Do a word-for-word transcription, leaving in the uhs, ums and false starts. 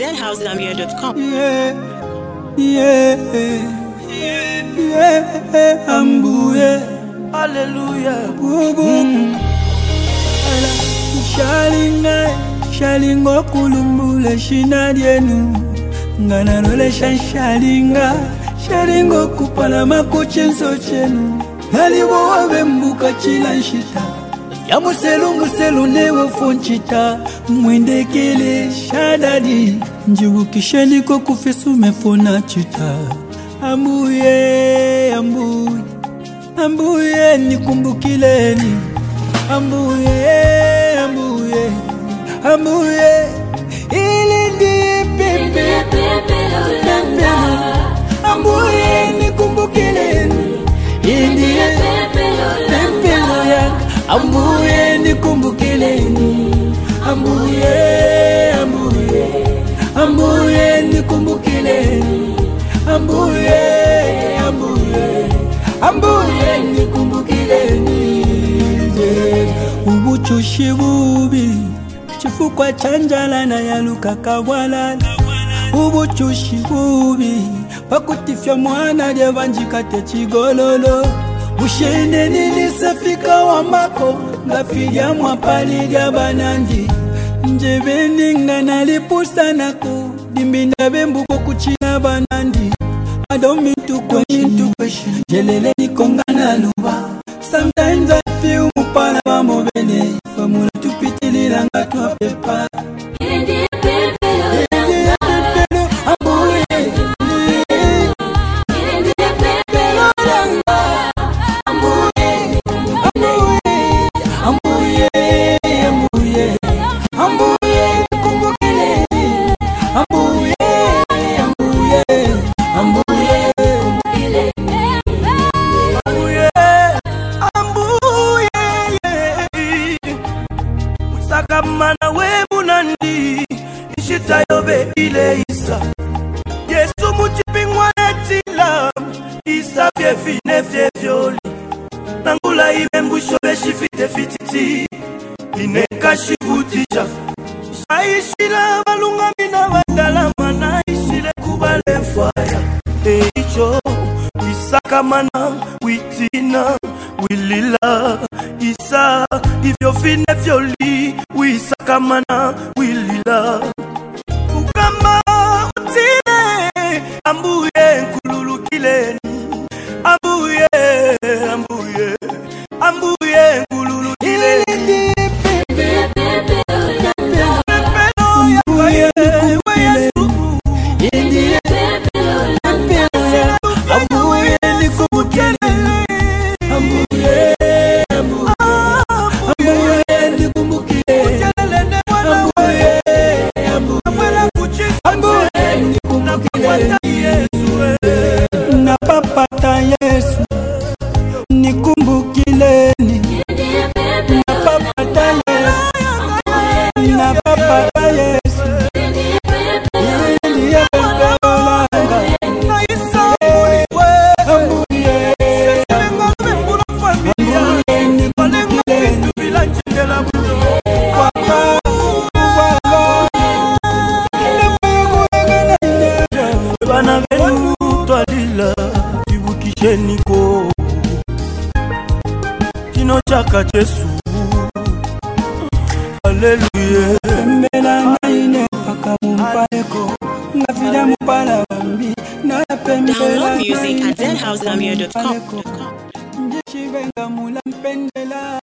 zen house zambia dot com. Yeah, yeah, yeah, yeah, ambuye, hallelujah, bubu. Ala, shalinga, shalingo kulumbule shinadienu, ngana role shalinga, shalingo kupala makuchenso chenu, haliwo wabe mbuka chilanshita. Yamu selungu selunewe fonchita mwendekele shadadi njibu kisheni ko kufesu mefona chita. Ambuye, ambuye, ambuye nikumbukileni. Ambuye, ambuye, ambuye ili ndiye pepe pepe. Ambuye nikumbukileni. Ili ndiye pepe pepe. Ambuye nikumbukileni. Ambuye, ambuye, ambuye nikumbukileni. Ambuye, ambuye, ambuye nikumbukileni. Ubuchushi bubi chifukwa chanjala na yaluka kawalala. Ubuchushi bubi pakutifya mwana lyevanjika techigololo. Ushene nilisafika wa mako ngafija mwapali lya banandi. Njebeni ngana lipusa nako dimbinda bembuko kuchina banandi. I don't mean to question, to question. Jelele ni kongana luba. Sometimes I feel mupala wa mobene. Famula tupitili langa tuwa pepa. Indi pepe lo ambuye. Indi pepe lo langa. Ambuye, ambuye, ambuye, ambuye, kumbukileni. Ambuye, ambuye, ambuye, kumbukileni. Ambuye, ambuye, musakamana webu nandi ishita yobe ile isa. Yesu muchipingwa etila isa fye fine fye vyoli. Nangula ibe mbusho beshifite fititi ineka shibutija. Shaishila balunga mina vandala mana ishile kubale faya. Eicho isaka mana witina wilila. Isa ivyo fine vyoli wisaka mana wilila. Ukama utine ambuye kululukileni. Ambuye, ambuye, ambuye ngululu ile ndi pepe pepe pepe ambuye Yesu ndi pepe pepe ambuye nikumbukileni. Ambuye, ambuye nikumbukileni. Ambuye, ambuye nikumbukileni. Na papata Yesu nikumbukileni. Na papata Yesu, na papata Yesu ndiye pepe langa. Ambuye, ambuye nikumbukileni. Bana benu twalila ibukisheniko kino chaka Yesu. Hallelujah. Mbela naine paka mumpaleko ngafida mpala wambi na pembela. Download music at zen house zambia dot com. Njishibenga mula mpendela.